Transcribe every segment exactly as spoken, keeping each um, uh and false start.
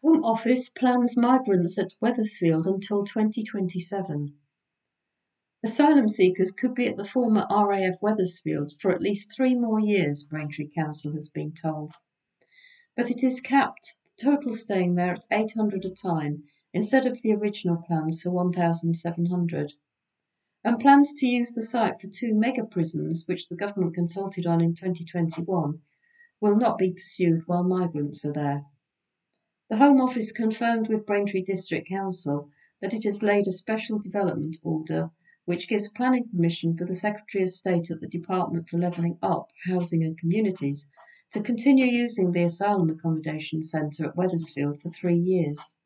Home Office plans migrants at Wethersfield until twenty twenty-seven. Asylum seekers could be at the former R A F Wethersfield for at least three more years, Braintree Council has been told. But it is capped, total staying there at eight hundred a time, instead of the original plans for one thousand seven hundred. And plans to use the site for two mega prisons, which the government consulted on in twenty twenty-one, will not be pursued while migrants are there. The Home Office confirmed with Braintree District Council that it has laid a special development order which gives planning permission for the Secretary of State at the Department for Levelling Up, Housing and Communities to continue using the Asylum Accommodation Centre at Wethersfield for three years.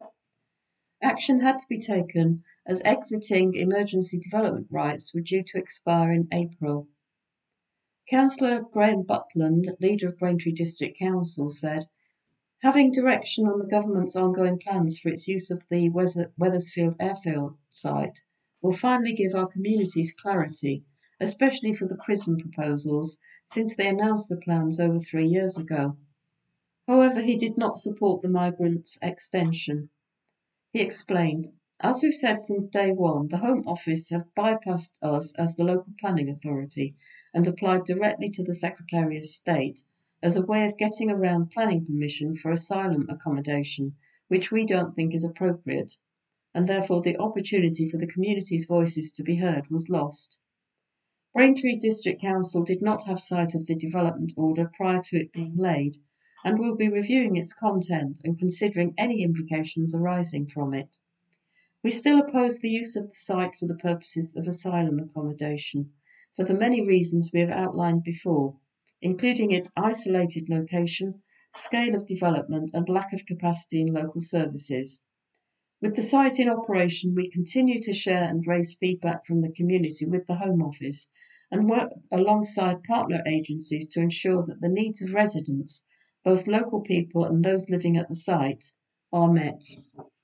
Action had to be taken as exiting emergency development rights were due to expire in April. Councillor Graham Butland, leader of Braintree District Council, said, "Having direction on the government's ongoing plans for its use of the Wethersfield airfield site will finally give our communities clarity, especially for the prison proposals, since they announced the plans over three years ago." However, he did not support the migrants' extension. He explained, "As we've said since day one, the Home Office have bypassed us as the local planning authority and applied directly to the Secretary of State as a way of getting around planning permission for asylum accommodation, which we don't think is appropriate, and therefore the opportunity for the community's voices to be heard was lost." Braintree District Council did not have sight of the development order prior to it being laid, and will be reviewing its content and considering any implications arising from it. We still oppose the use of the site for the purposes of asylum accommodation, for the many reasons we have outlined before, including its isolated location, scale of development, and lack of capacity in local services. With the site in operation, we continue to share and raise feedback from the community with the Home Office and work alongside partner agencies to ensure that the needs of residents, both local people and those living at the site, are met.